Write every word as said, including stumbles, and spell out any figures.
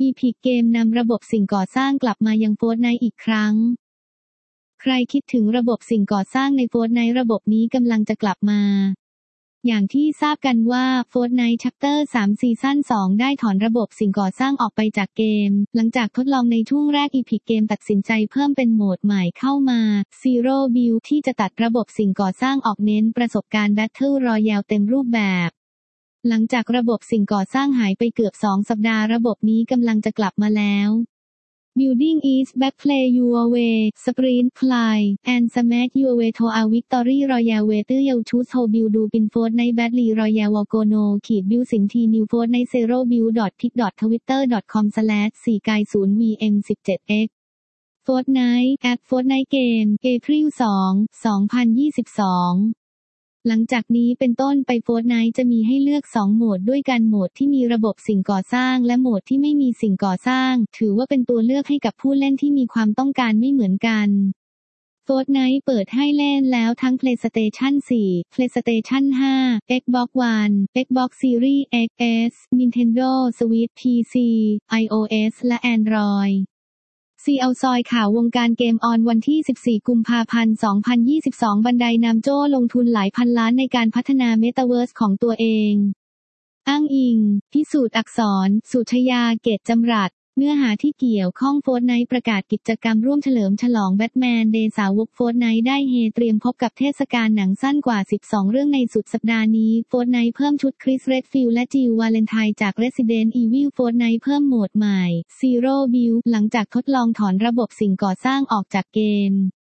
Epic Games นำระบบสิ่งก่อสร้างกลับมายัง Fortnite อีกครั้งใครคิดถึงระบบสิ่งก่อสร้างใน Fortnite ระบบนี้กำลังจะกลับมาอย่างที่ทราบกันว่า Fortnite Chapter สาม ซีซั่น สองได้ถอนระบบสิ่งก่อสร้างออกไปจากเกมหลังจากทดลองในช่วงแรก Epic Games ตัดสินใจเพิ่มเป็นโหมดใหม่เข้ามา Zero Build ที่จะตัดระบบสิ่งก่อสร้างออกเน้นประสบการณ์ Battle Royale เต็มรูปแบบหลังจากระบบสิ่งก่อสร้างหายไปเกือบสองสัปดาห์ระบบนี้กำลังจะกลับมาแล้ว Building is back. Play your way, sprint, climb, and smash your way to a victory royale. Whether you choose to build in Fortnite Battle Royale or go noขีด build สินที New Fortnite Zero Build pic twitter dot com slash สี่ กาย ศูนย์ วี เอ็ม สิบเจ็ด เอ็กซ์ Fortnite at Fortnite Game April สอง สองพันยี่สิบสองหลังจากนี้เป็นต้นไป Fortnite จะมีให้เลือกสองโหมดด้วยกันโหมดที่มีระบบสิ่งก่อสร้างและโหมดที่ไม่มีสิ่งก่อสร้างถือว่าเป็นตัวเลือกให้กับผู้เล่นที่มีความต้องการไม่เหมือนกัน Fortnite เปิดให้เล่นแล้วทั้ง PlayStation สี่ PlayStation ห้า Xbox One Xbox Series เอ็กซ์ เอส Nintendo Switch พี ซี iOS และ Androidซี เอาซอยข่าววงการเกมออนวันที่สิบสี่กุมภาพันธ์สองพันยี่สิบสองบันไดนำโจ้ลงทุนหลายพันล้านในการพัฒนาเมตาเวิร์สของตัวเองอ้างอิงพิสูจน์อักษรสุชยาเกตจำรัดเนื้อหาที่เกี่ยวข้อง Fortnite ประกาศกิจกรรมร่วมเฉลิมฉลองแบทแมนเดย์สาวก Fortnite ได้เฮเตรียมพบกับเทศกาลหนังสั้นกว่าสิบสองเรื่องในสุดสัปดาห์นี้ Fortnite เพิ่มชุดคริส เรดฟิลด์และจิลวาเลนไทน์จาก Resident Evil Fortnite เพิ่มโหมดใหม่ Zero Build หลังจากทดลองถอนระบบสิ่งก่อสร้างออกจากเกม